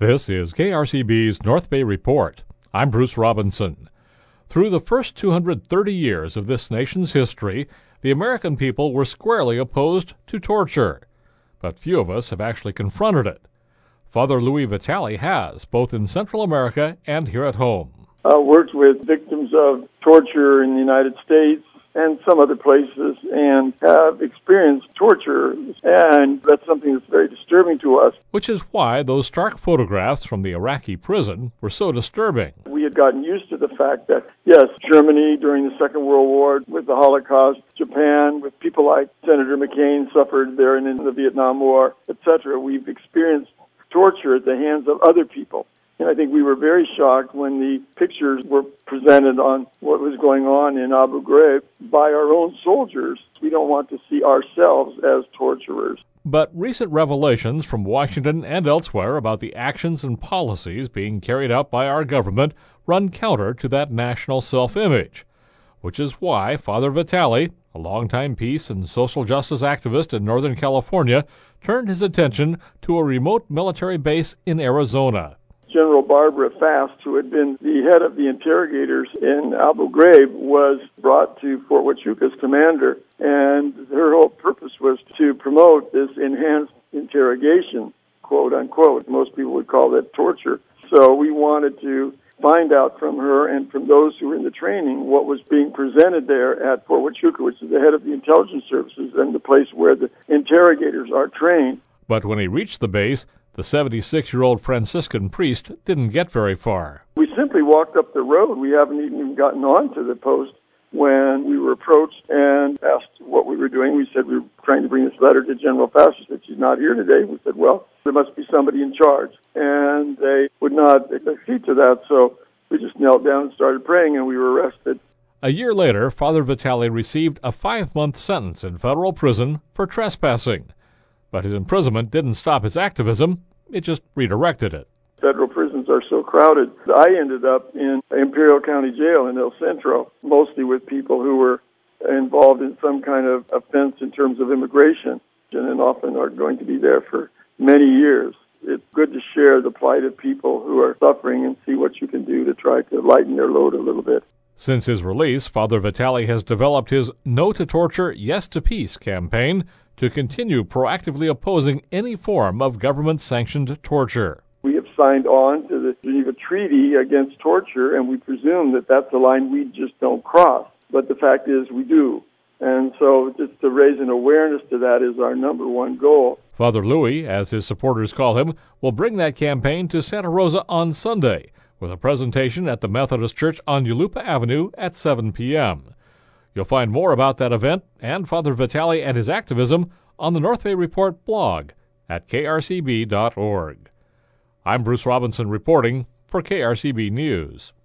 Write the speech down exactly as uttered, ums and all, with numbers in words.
This is K R C B's North Bay Report. I'm Bruce Robinson. Through the first two hundred thirty years of this nation's history, the American people were squarely opposed to torture. But few of us have actually confronted it. Father Louis Vitale has, both in Central America and here at home. Uh, worked with victims of torture in the United States and some other places, and have experienced torture, and that's something that's very disturbing to us. Which is why those stark photographs from the Iraqi prison were so disturbing. We had gotten used to the fact that, yes, Germany during the Second World War with the Holocaust, Japan with people like Senator McCain suffered there and in the Vietnam War, et cetera. We've experienced torture at the hands of other people. And I think we were very shocked when the pictures were presented on what was going on in Abu Ghraib by our own soldiers. We don't want to see ourselves as torturers. But recent revelations from Washington and elsewhere about the actions and policies being carried out by our government run counter to that national self-image, which is why Father Vitale, a longtime peace and social justice activist in Northern California, turned his attention to a remote military base in Arizona. General Barbara Fast, who had been the head of the interrogators in Abu Ghraib, was brought to Fort Huachuca's commander, and her whole purpose was to promote this enhanced interrogation, quote unquote. Most people would call that torture. So we wanted to find out from her and from those who were in the training what was being presented there at Fort Huachuca, which is the head of the intelligence services and the place where the interrogators are trained. But when he reached the base, the seventy-six-year-old Franciscan priest didn't get very far. We simply walked up the road. We haven't even gotten onto the post when we were approached and asked what we were doing. We said we were trying to bring this letter to General Fast. She said, she's not here today. We said, well, there must be somebody in charge. And they would not accede to that, so we just knelt down and started praying, and we were arrested. A year later, Father Vitale received a five-month sentence in federal prison for trespassing. But his imprisonment didn't stop his activism, it just redirected it. Federal prisons are so crowded. I ended up in Imperial County Jail in El Centro, mostly with people who were involved in some kind of offense in terms of immigration, and often are going to be there for many years. It's good to share the plight of people who are suffering and see what you can do to try to lighten their load a little bit. Since his release, Father Vitale has developed his No to Torture, Yes to Peace campaign to continue proactively opposing any form of government-sanctioned torture. We have signed on to the Geneva Treaty against torture, and we presume that that's a line we just don't cross. But the fact is we do. And so just to raise an awareness to that is our number one goal. Father Louis, as his supporters call him, will bring that campaign to Santa Rosa on Sunday with a presentation at the Methodist Church on Yulupa Avenue at seven p.m. You'll find more about that event and Father Vitale and his activism on the North Bay Report blog at k r c b dot org. I'm Bruce Robinson reporting for K R C B News.